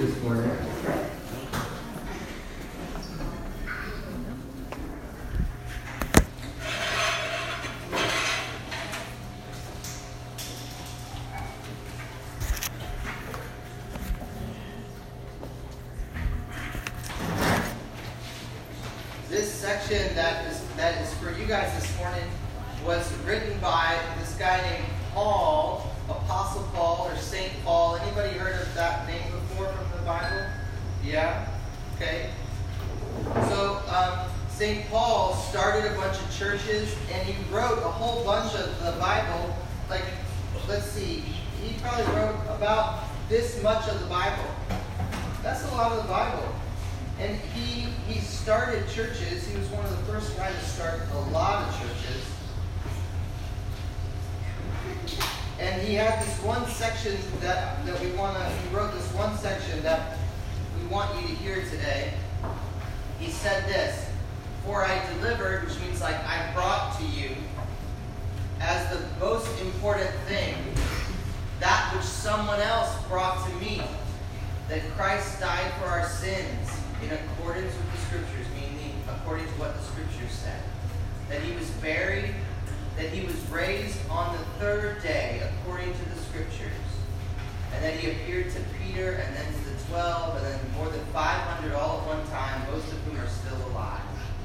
this morning. This section that is for you guys this morning was written by this guy named Paul, Apostle Paul or Saint Paul. Anybody heard of that name before from the Bible? Yeah? Okay. So Saint Paul started a bunch of churches and he wrote a whole bunch of the Bible. Like, let's see, he probably wrote about this much of the Bible. That's a lot of the Bible. And he started churches. He was one of the first guys to start a lot of churches. And he had this one section that we want to, he wrote this one section that we want you to hear today. He said this, "For I delivered," which means like I brought to you, as the most important thing, that which someone else brought to me, that Christ died for our sins in accordance with the Scriptures, meaning according to what the Scriptures said. That he was buried, that he was raised on the third day according to the Scriptures, and that he appeared to Peter and then to the 12 and then more than 500 all at one time, most of whom are still alive.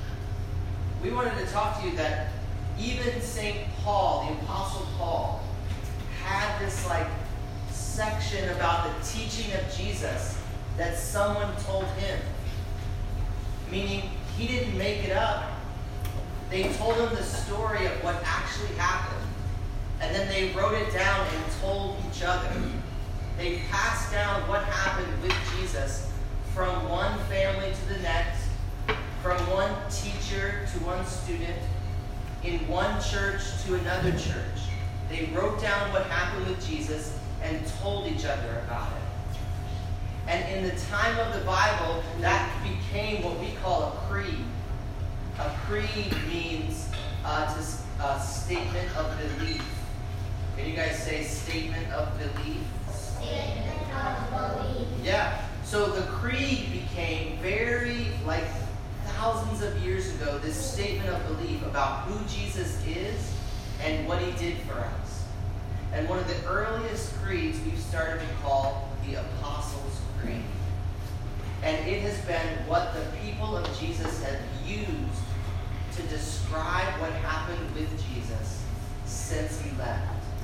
We wanted to talk to you that even St. Paul, the Apostle Paul, had this section about the teaching of Jesus that someone told him. Meaning, he didn't make it up. They told him the story of what actually happened. And then they wrote it down and told each other. They passed down what happened with Jesus from one family to the next, from one teacher to one student, in one church to another church. They wrote down what happened with Jesus and told each other about it. And in the time of the Bible, that became what we call a creed. A creed means a statement of belief. Can you guys say statement of belief? Statement of belief. Yeah. So the creed became very, thousands of years ago, this statement of belief about who Jesus is and what he did for us. And one of the earliest creeds we've started to call the Apostles' Creed. And it has been what the people of Jesus have used to describe what happened with Jesus since he left.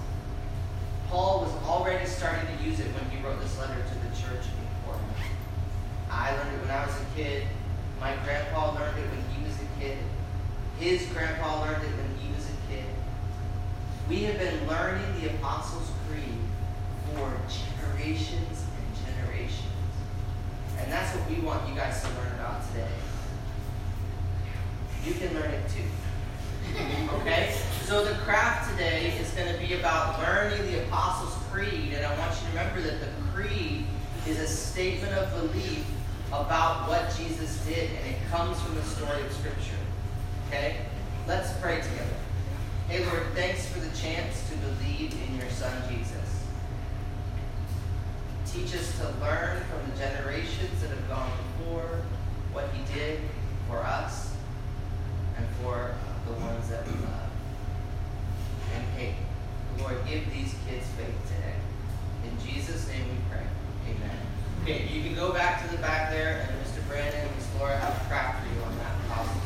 Paul was already starting to use it when he wrote this letter to the church in Corinth. I learned it when I was a kid. My grandpa learned it when he was a kid. His grandpa learned it when he was a kid. We have been learning the Apostles' Creed for generations and generations. And that's what we want you guys to learn about today. You can learn it too. Okay? So the craft today is going to be about learning the Apostles' Creed. And I want you to remember that the creed is a statement of belief about what Jesus did. And it comes from the story of Scripture. Okay? Let's pray together. Hey, Lord, thanks for the chance to believe in your Son, Jesus. Teach us to learn from the generations that have gone before what he did for us and for the ones that we love. And hey, Lord, give these kids faith today. In Jesus' name we pray. Amen. Okay, you can go back to the back there, and Mr. Brandon and Ms. Laura have a craft for you on that. Awesome.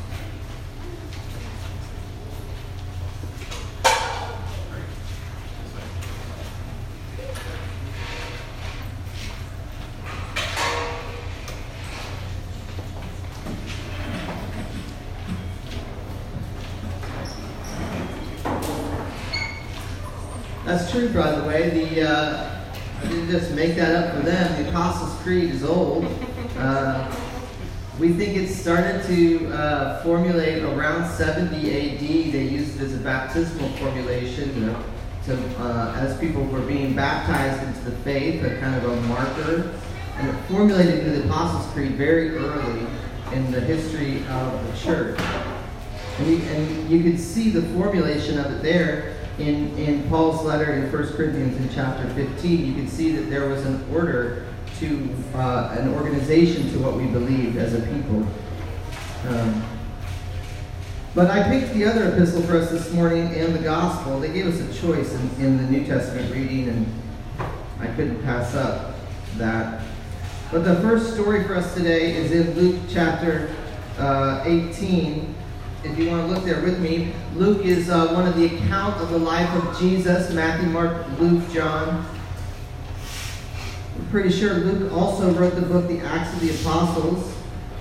That's true, by the way. I didn't just make that up for them. The Apostles' Creed is old. We think it started to formulate around 70 AD. They used it as a baptismal formulation, as people were being baptized into the faith, a kind of a marker. And it formulated into the Apostles' Creed very early in the history of the church. And you can see the formulation of it there. In Paul's letter in 1 Corinthians in chapter 15, you can see that there was an order to an organization to what we believed as a people. But I picked the other epistle for us this morning and the gospel. They gave us a choice in the New Testament reading, and I couldn't pass up that. But the first story for us today is in Luke chapter 18. If you want to look there with me, Luke is one of the account of the life of Jesus. Matthew, Mark, Luke, John. I'm pretty sure Luke also wrote the book, The Acts of the Apostles.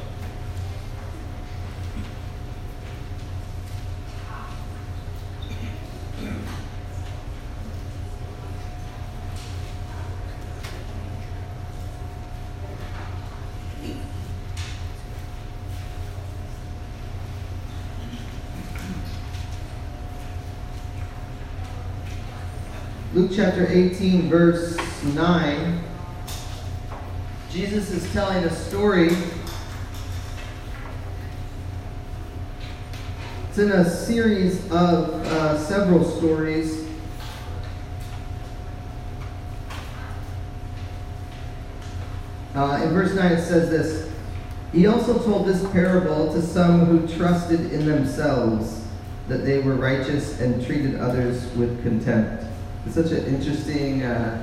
Luke chapter 18, verse 9. Jesus is telling a story. It's in a series of several stories. In verse 9 it says this: He also told this parable to some who trusted in themselves that they were righteous and treated others with contempt. It's such an interesting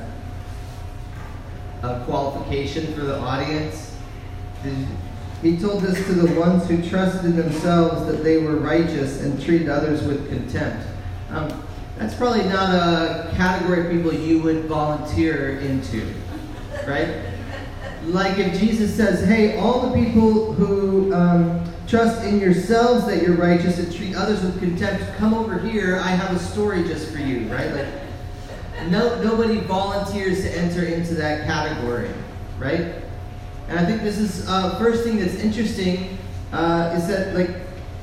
qualification for the audience. He told this to the ones who trusted in themselves that they were righteous and treated others with contempt. That's probably not a category of people you would volunteer into, right? Like if Jesus says, hey, all the people who trust in yourselves that you're righteous and treat others with contempt, come over here, I have a story just for you, right? Like, nobody volunteers to enter into that category, right? And I think this is first thing that's interesting is that like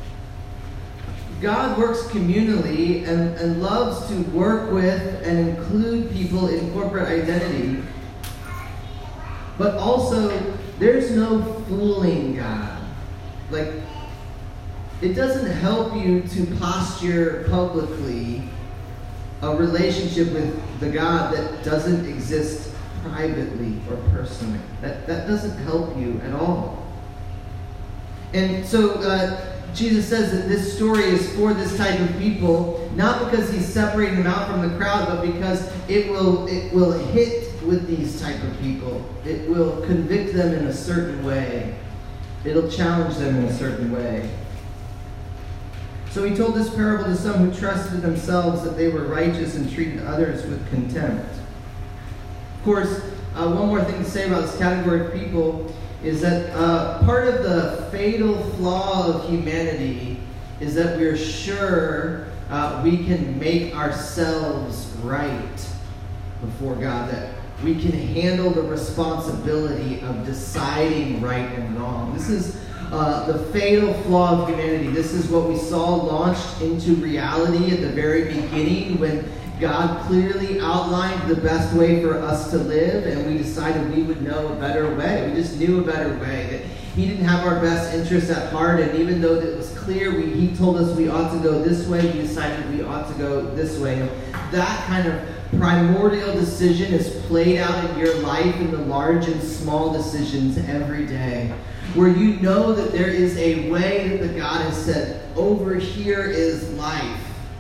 God works communally and loves to work with and include people in corporate identity, but also there's no fooling God. Like it doesn't help you to posture publicly a relationship with the God that doesn't exist privately or personally. That doesn't help you at all. And so Jesus says that this story is for this type of people, not because he's separating them out from the crowd, but because it will hit with these type of people. It will convict them in a certain way. It'll challenge them in a certain way. So he told this parable to some who trusted themselves that they were righteous and treated others with contempt. Of course, one more thing to say about this category of people is that part of the fatal flaw of humanity is that we're sure we can make ourselves right before God, that we can handle the responsibility of deciding right and wrong. This is the fatal flaw of humanity. This is what we saw launched into reality at the very beginning when God clearly outlined the best way for us to live, and we decided we would know a better way. We just knew a better way, that he didn't have our best interests at heart, and even though it was clear he told us we ought to go this way, we decided we ought to go this way. And that kind of primordial decision is played out in your life in the large and small decisions every day, where you know that there is a way that God has said, over here is life.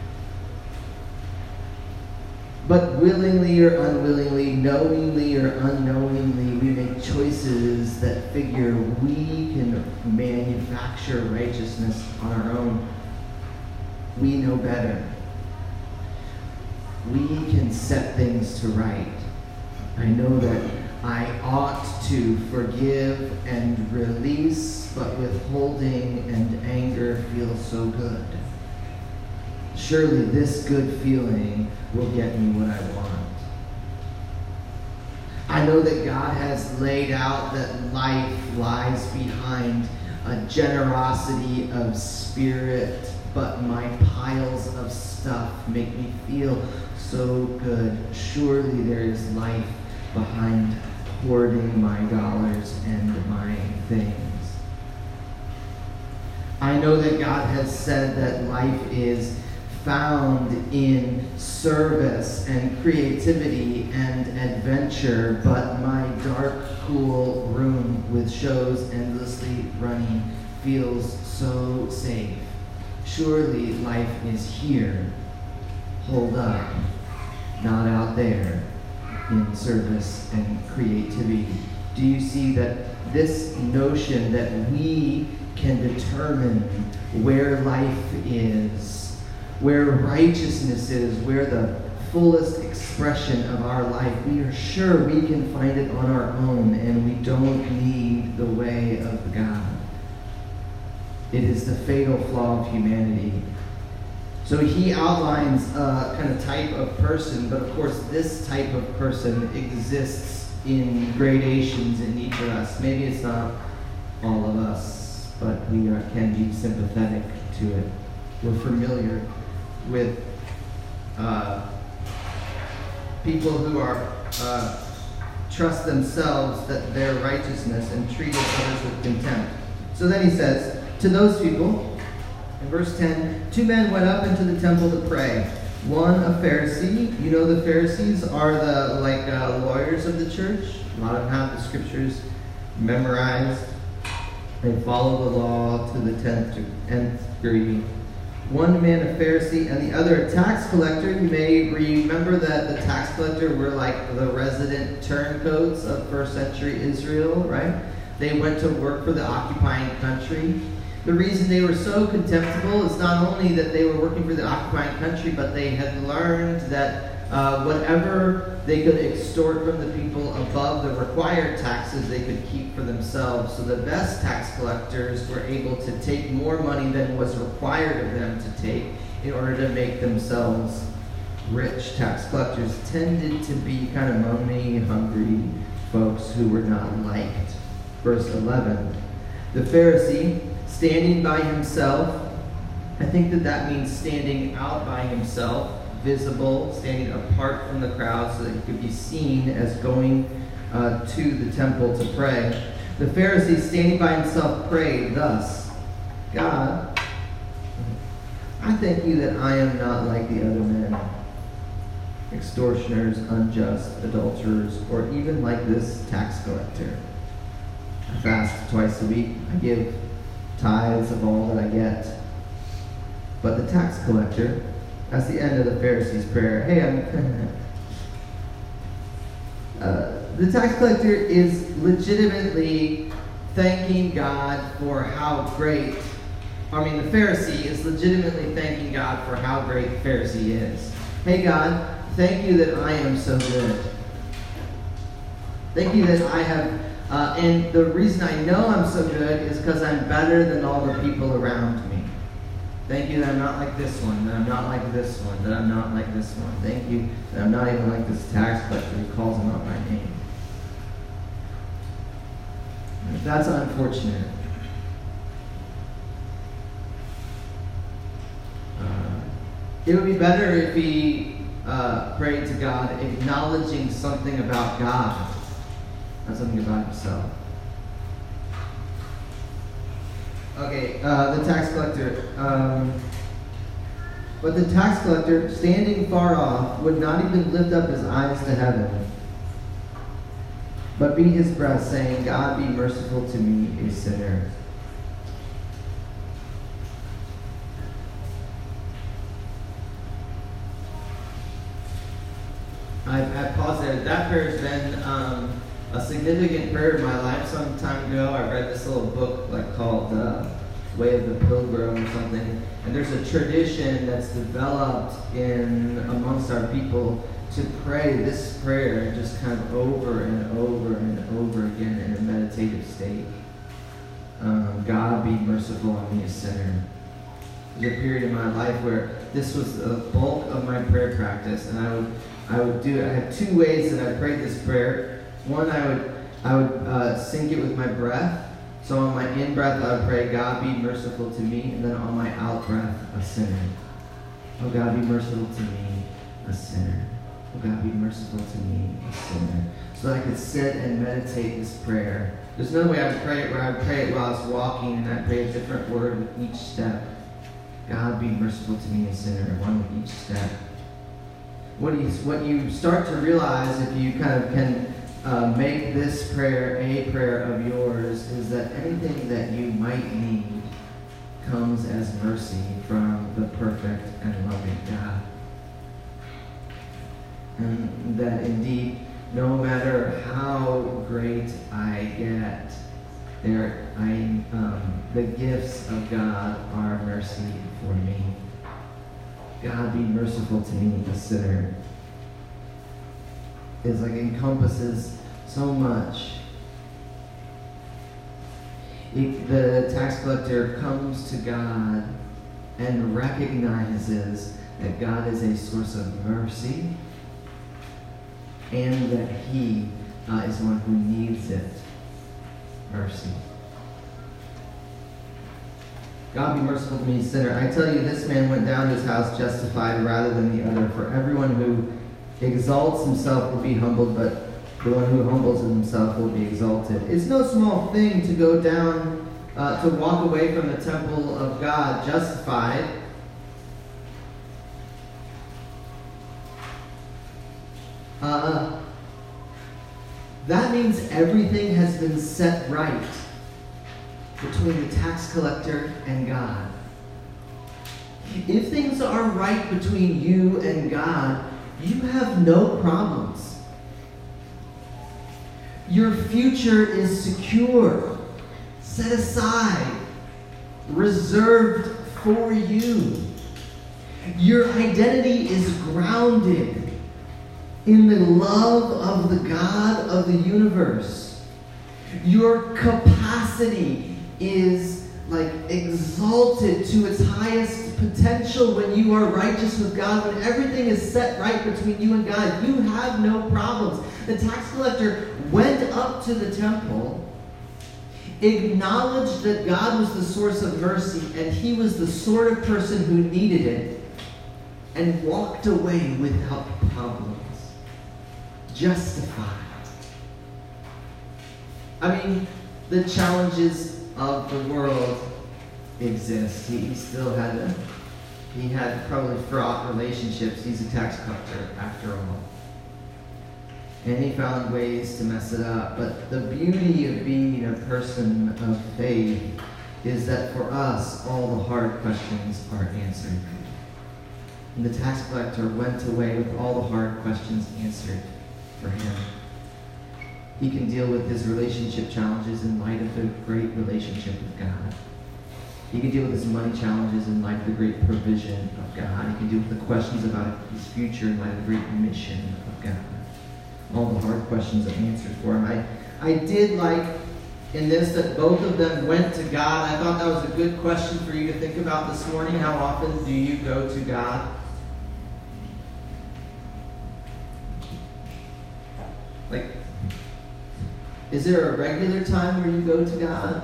But willingly or unwillingly, knowingly or unknowingly, we make choices that figure we can manufacture righteousness on our own. We know better. We can set things to right. I know that I ought to forgive and release, but withholding and anger feels so good. Surely this good feeling will get me what I want. I know that God has laid out that life lies behind a generosity of spirit, but my piles of stuff make me feel so good. Surely there is life behind hoarding my dollars and my things. I know that God has said that life is found in service and creativity and adventure, but my dark, cool room with shows endlessly running feels so safe. Surely life is here. Hold up, not out there in service and creativity. Do you see that this notion that we can determine where life is, where righteousness is, where the fullest expression of our life, we are sure we can find it on our own, and we don't need the way of God. It is the fatal flaw of humanity. So he outlines a kind of type of person, but of course this type of person exists in gradations in each of us. Maybe it's not all of us, but we can be sympathetic to it. We're familiar with people who are trust themselves that their righteousness and treat others with contempt. So then he says, to those people, in verse 10, 2 men went up into the temple to pray. One, a Pharisee. You know the Pharisees are the lawyers of the church. A lot of them have the scriptures memorized. They follow the law to the 10th degree. One man a Pharisee and the other a tax collector. You may remember that the tax collector were like the resident turncoats of first century Israel, right? They went to work for the occupying country. The reason they were so contemptible is not only that they were working for the occupying country, but they had learned that whatever they could extort from the people above the required taxes, they could keep for themselves. So the best tax collectors were able to take more money than was required of them to take in order to make themselves rich. Tax collectors tended to be kind of money hungry folks who were not liked. Verse 11, the Pharisee, standing by himself, I think that means standing out by himself, visible, standing apart from the crowd so that he could be seen as going to the temple to pray. The Pharisee, standing by himself, prayed thus, God, I thank you that I am not like the other men, extortioners, unjust, adulterers, or even like this tax collector. I fast twice a week. I give tithes of all that I get. But the tax collector, that's the end of the Pharisee's prayer. The tax collector is legitimately thanking God for how great, the Pharisee is legitimately thanking God for how great the Pharisee is. Hey God, thank you that I am so good. Thank you that I have and the reason I know I'm so good is because I'm better than all the people around me. Thank you that I'm not like this one, that I'm not like this one, that I'm not like this one. Thank you that I'm not even like this tax collector who calls him out by name. That's unfortunate. It would be better if he prayed to God acknowledging something about God, not something about himself. Okay, the tax collector. But the tax collector, standing far off, would not even lift up his eyes to heaven, but beat his breast, saying, God, be merciful to me, a sinner. I paused there. That prayer has been a significant prayer in my life. Some time ago, I read this little book called Way of the Pilgrim or something. And there's a tradition that's developed amongst our people to pray this prayer just kind of over and over and over again in a meditative state. God, be merciful on me, a sinner. There's a period in my life where this was the bulk of my prayer practice, and I would do it. I had two ways that I prayed this prayer. One, I would sing it with my breath. So on my in-breath, I would pray, God, be merciful to me. And then on my out-breath, a sinner. Oh, God, be merciful to me, a sinner. Oh, God, be merciful to me, a sinner. So that I could sit and meditate this prayer. There's no way I would pray it where I would pray it while I was walking, and I'd pray a different word with each step. God, be merciful to me, a sinner, one with each step. What you start to realize, if you kind of can make this prayer a prayer of yours, is that anything that you might need comes as mercy from the perfect and loving God. And that indeed, no matter how great I get, the gifts of God are mercy for me. God, be merciful to me, a sinner. It's like encompasses so much. The tax collector comes to God and recognizes that God is a source of mercy and that he is one who needs it. Mercy. God, be merciful to me, sinner. I tell you, this man went down to his house justified rather than the other. For everyone who exalts himself will be humbled, but the one who humbles himself will be exalted. It's no small thing to go down, to walk away from the temple of God justified. That means everything has been set right between the tax collector and God. If things are right between you and God, you have no problems. Your future is secure, set aside, reserved for you. Your identity is grounded in the love of the God of the universe. Your capacity is like exalted to its highest potential when you are righteous with God, when everything is set right between you and God. You have no problems. The tax collector went up to the temple, acknowledged that God was the source of mercy and he was the sort of person who needed it, and walked away without problems. Justified. I mean, the challenges of the world exist. He had probably fraught relationships. He's a tax collector after all. And he found ways to mess it up. But the beauty of being a person of faith is that for us, all the hard questions are answered. And the tax collector went away with all the hard questions answered for him. He can deal with his relationship challenges in light of the great relationship with God. He can deal with his money challenges in light of the great provision of God. He can deal with the questions about his future in light of the great mission of God. All the hard questions are answered for him. I did like in this that both of them went to God. I thought that was a good question for you to think about this morning. How often do you go to God? Like, is there a regular time where you go to God?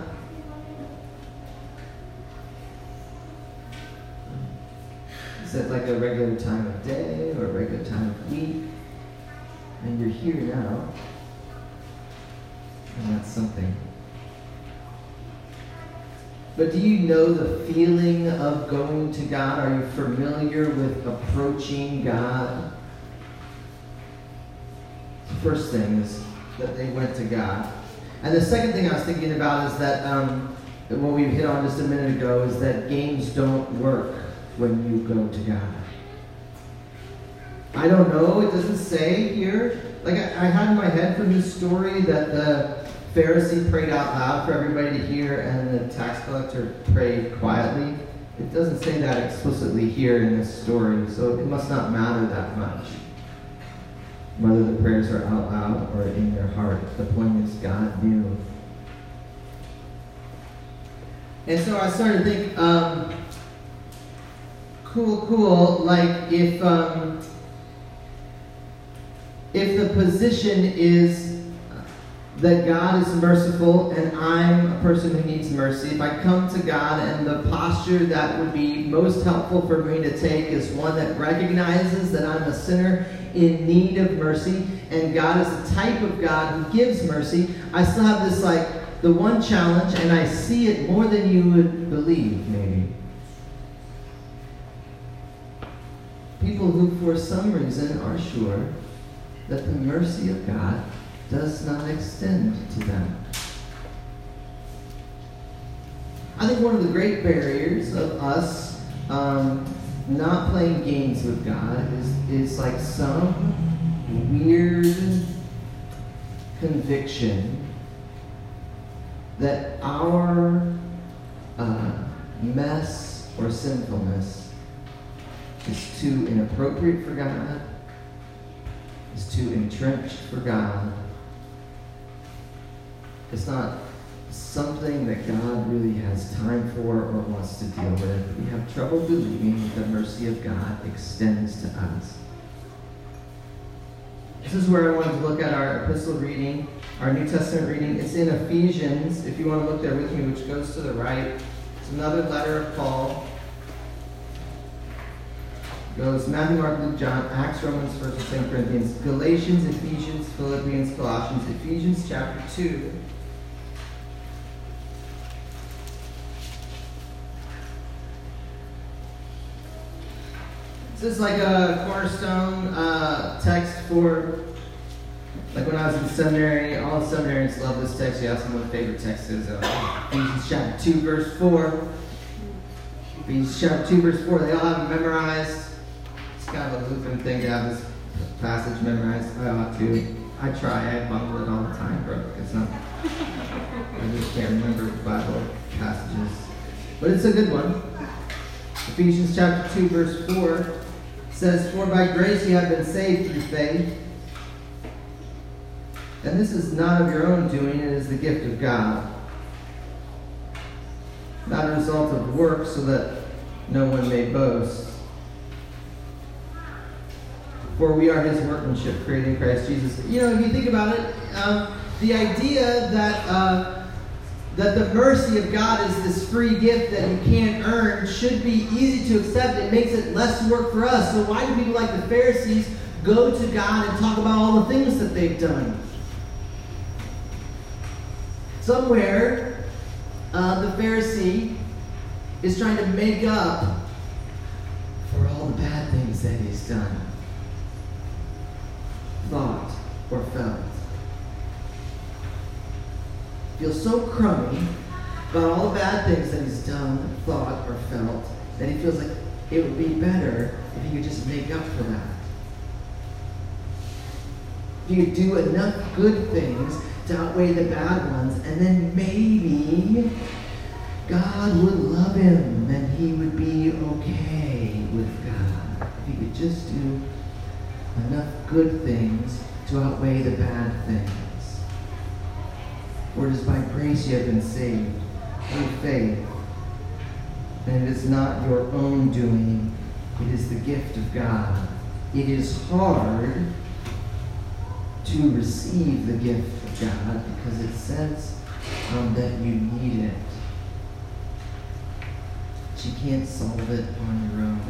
Is it like a regular time of day or a regular time of week? And you're here now. And that's something. But do you know the feeling of going to God? Are you familiar with approaching God? The first thing is that they went to God. And the second thing I was thinking about is that what we hit on just a minute ago is that games don't work when you go to God. I don't know, it doesn't say here. Like I had in my head from this story that the Pharisee prayed out loud for everybody to hear and the tax collector prayed quietly. It doesn't say that explicitly here in this story, so it must not matter that much whether the prayers are out loud or in their heart. The point is God knew. And so I started to think, cool, like if the position is that God is merciful and I'm a person who needs mercy, if I come to God and the posture that would be most helpful for me to take is one that recognizes that I'm a sinner in need of mercy, and God is the type of God who gives mercy, I still have this like the one challenge, and I see it more than you would believe maybe. People who for some reason are sure that the mercy of God does not extend to them. I think one of the great barriers of us not playing games with God is like some weird conviction that our mess or sinfulness is too inappropriate for God, is too entrenched for God. It's not something that God really has time for or wants to deal with. We have trouble believing that the mercy of God extends to us. This is where I wanted to look at our epistle reading, our New Testament reading. It's in Ephesians, if you want to look there with me, which goes to the right. It's another letter of Paul. It goes Matthew, Mark, Luke, John, Acts, Romans, 1st and 2nd Corinthians, Galatians, Ephesians, Philippians, Colossians, Ephesians chapter 2. This is like a cornerstone text for, like when I was in seminary. All the seminarians love this text. You ask them what the favorite text is. Ephesians chapter 2, verse 4. Ephesians chapter 2, verse 4. They all have it memorized. It's kind of a Lutheran thing to have this passage memorized. I ought to. I try. I bungle it all the time, bro. It's not. I just can't remember Bible passages. But it's a good one. Ephesians chapter 2, verse 4 says, "For by grace you have been saved through faith. And this is not of your own doing, it is the gift of God. Not a result of works, so that no one may boast. For we are his workmanship, created in Christ Jesus." You know, if you think about it, the idea that the mercy of God is this free gift that you can't earn should be easy to accept. It makes it less work for us. So why do people like the Pharisees go to God and talk about all the things that they've done? Somewhere, the Pharisee is trying to make up for all the bad things that he's done, thought, or felt. Feels so crummy about all the bad things that he's done, thought, or felt, that he feels like it would be better if he could just make up for that. If he could do enough good things to outweigh the bad ones, and then maybe God would love him and he would be okay with God. If he could just do enough good things to outweigh the bad things. For it is by grace you have been saved, through faith. And it is not your own doing, it is the gift of God. It is hard to receive the gift of God because it says that you need it. But you can't solve it on your own.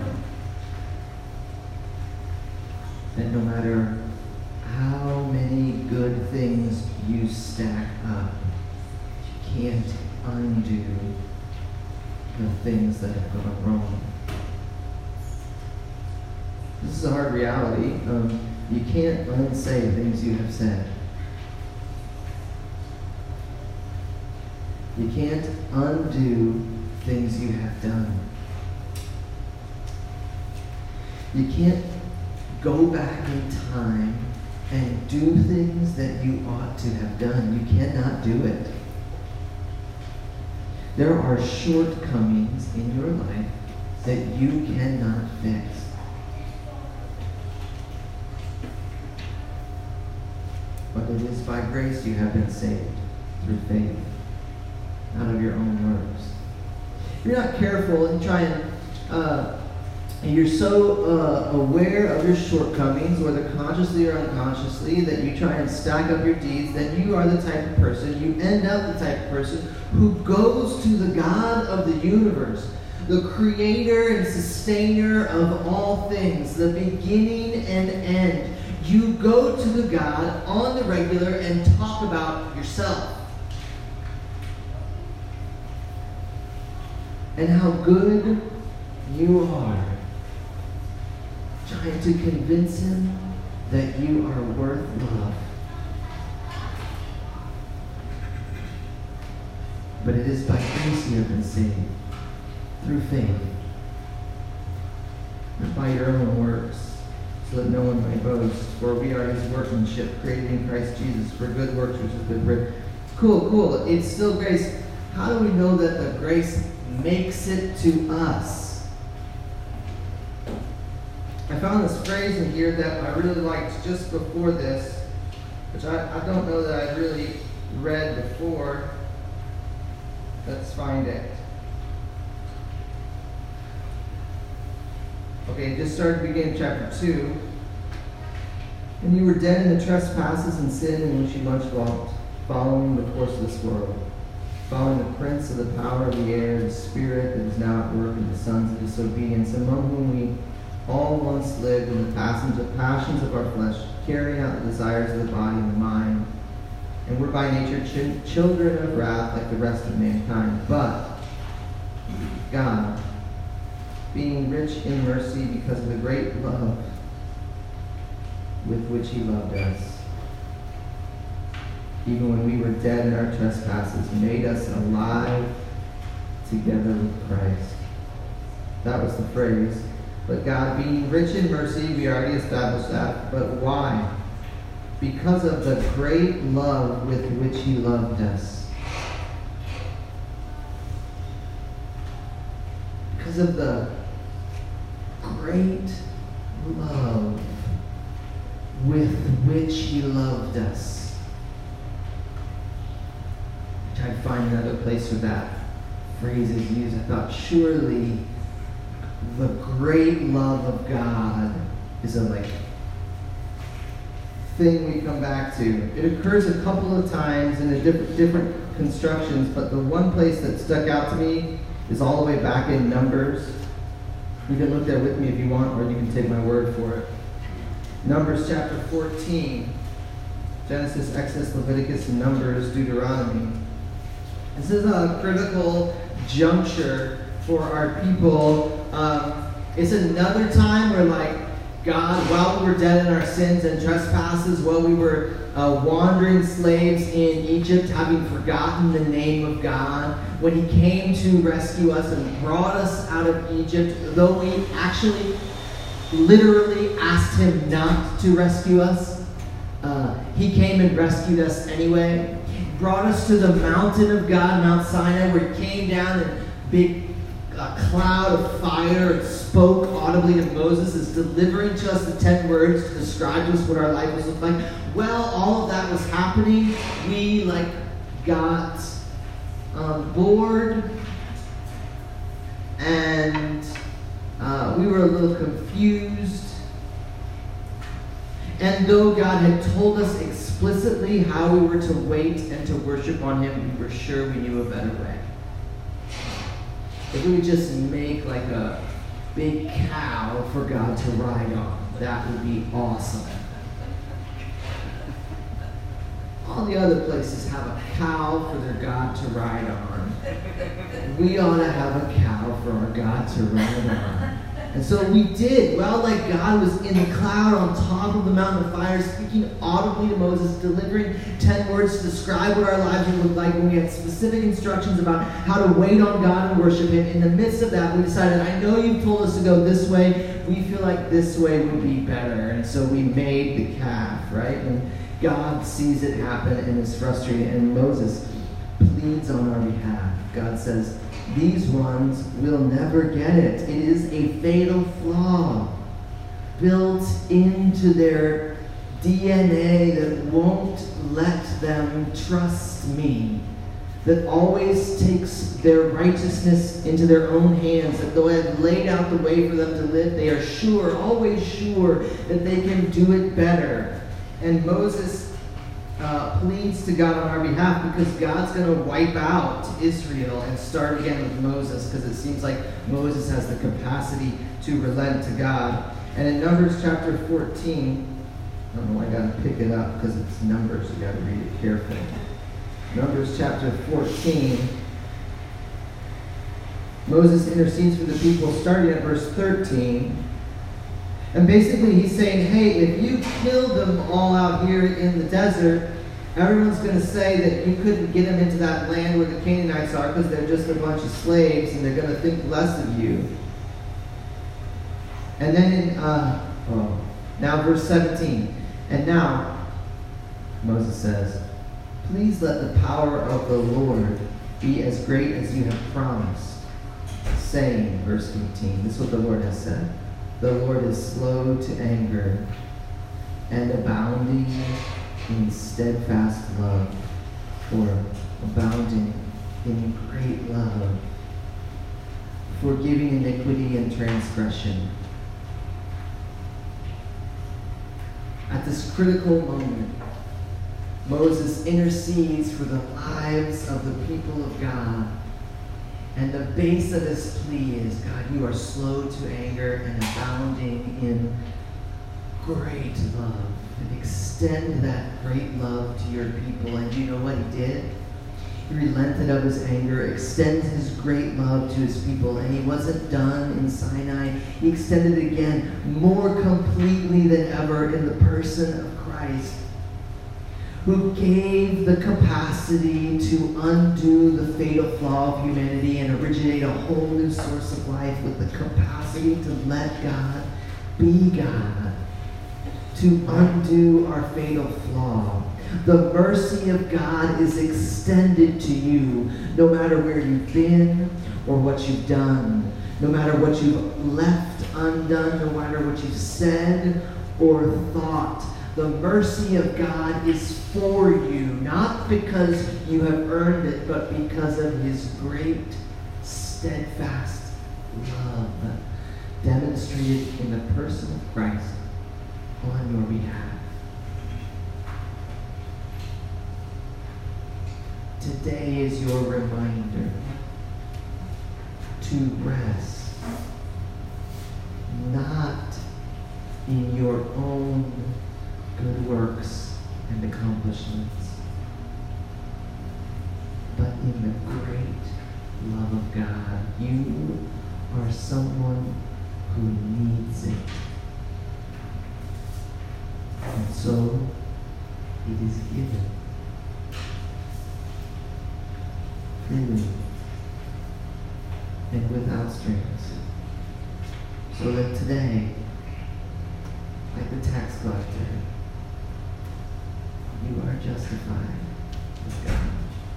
And no matter how many good things you stack up, you can't undo the things that have gone wrong. This is a hard reality. You can't unsay things you have said. You can't undo things you have done. You can't go back in time and do things that you ought to have done. You cannot do it. There are shortcomings in your life that you cannot fix. But it is by grace you have been saved, through faith, not of your own works. If you're not careful and try and you're so aware of your shortcomings, whether consciously or unconsciously, that you try and stack up your deeds, then you are the type of person, you end up the type of person who goes to the God of the universe, the creator and sustainer of all things, the beginning and end. You go to the God on the regular and talk about yourself. And how good you are. trying to convince him that you are worth love. But it is by grace you have been saved, through faith, not by your own works, so that no one may boast. For we are his workmanship, created in Christ Jesus for good works, which is good work. Cool. It's still grace. How do we know that the grace makes it to us? I found this phrase in here that I really liked just before this, which I don't know that I really read before. Let's find it. Okay, just started beginning of chapter 2. And you were dead in the trespasses and sin in which you once walked, following the course of this world, following the prince of the power of the air, the spirit that is now at work in the sons of disobedience, among whom we all once lived in the passions of our flesh, carrying out the desires of the body and the mind, and were by nature children of wrath like the rest of mankind. But God, being rich in mercy because of the great love with which he loved us, even when we were dead in our trespasses, made us alive together with Christ. That was the phrase. But God, being rich in mercy, we already established that. But why? Because of the great love with which he loved us. Because of the great love with which he loved us. I tried to find another place where that phrase is used. I thought, surely the great love of God is a thing we come back to. It occurs a couple of times in different constructions, but the one place that stuck out to me is all the way back in Numbers. You can look there with me if you want, or you can take my word for it. Numbers chapter 14. Genesis, Exodus, Leviticus, Numbers, Deuteronomy. This is a critical juncture for our people. It's another time where, God, while we were dead in our sins and trespasses, while we were wandering slaves in Egypt, having forgotten the name of God, when he came to rescue us and brought us out of Egypt, though we actually literally asked him not to rescue us, he came and rescued us anyway. He brought us to the mountain of God, Mount Sinai, where he came down in big cloud of fire and spoke audibly to Moses, is delivering to us the 10 words to describe to us what our life was look like. Well, all of that was happening. We got bored, and we were a little confused. And though God had told us explicitly how we were to wait and to worship on him, we were sure we knew a better way. If we would just make a big cow for God to ride on, that would be awesome. All the other places have a cow for their God to ride on. We ought to have a cow for our God to ride on. And so we did. Well, God was in the cloud on top of the mountain of fire, speaking audibly to Moses, delivering 10 words to describe what our lives would look like when we had specific instructions about how to wait on God and worship him. In the midst of that, we decided, I know you've told us to go this way. We feel like this way would be better. And so we made the calf, right? And God sees it happen and is frustrated. And Moses pleads on our behalf. God says, these ones will never get it. It is a fatal flaw built into their DNA that won't let them trust me, that always takes their righteousness into their own hands, that though I have laid out the way for them to live, they are sure, always sure, that they can do it better. And Moses pleads to God on our behalf because God's going to wipe out Israel and start again with Moses, because it seems like Moses has the capacity to relent to God. And in Numbers chapter 14, I don't know why I got to pick it up because it's Numbers, you got to read it carefully. Numbers chapter 14, Moses intercedes for the people starting at verse 13. And basically he's saying, hey, if you killed them all out here in the desert, everyone's going to say that you couldn't get them into that land where the Canaanites are because they're just a bunch of slaves and they're going to think less of you. And then in, now verse 17. And now, Moses says, please let the power of the Lord be as great as you have promised. Saying, verse 18, this is what the Lord has said. The Lord is slow to anger and abounding in steadfast love, or abounding in great love, forgiving iniquity and transgression. At this critical moment, Moses intercedes for the lives of the people of God. And the base of his plea is, God, you are slow to anger and abounding in great love. And extend that great love to your people. And you know what he did? He relented of his anger, extends his great love to his people. And he wasn't done in Sinai. He extended it again more completely than ever in the person of Christ, who gave the capacity to undo the fatal flaw of humanity and originate a whole new source of life with the capacity to let God be God, to undo our fatal flaw. The mercy of God is extended to you no matter where you've been or what you've done, no matter what you've left undone, no matter what you've said or thought. The mercy of God is for you, not because you have earned it, but because of his great, steadfast love demonstrated in the person of Christ on your behalf. Today is your reminder to rest, not in your own good works and accomplishments, but in the great love of God. You are someone who needs it. And so it is given freely and without strings. So that today, like the tax collector, you are justified with God.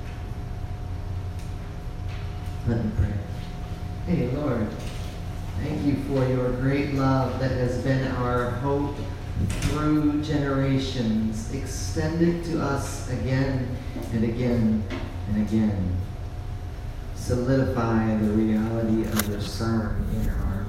Let me pray. Hey, Lord, thank you for your great love that has been our hope through generations, extended to us again and again and again. Solidify the reality of your Son in our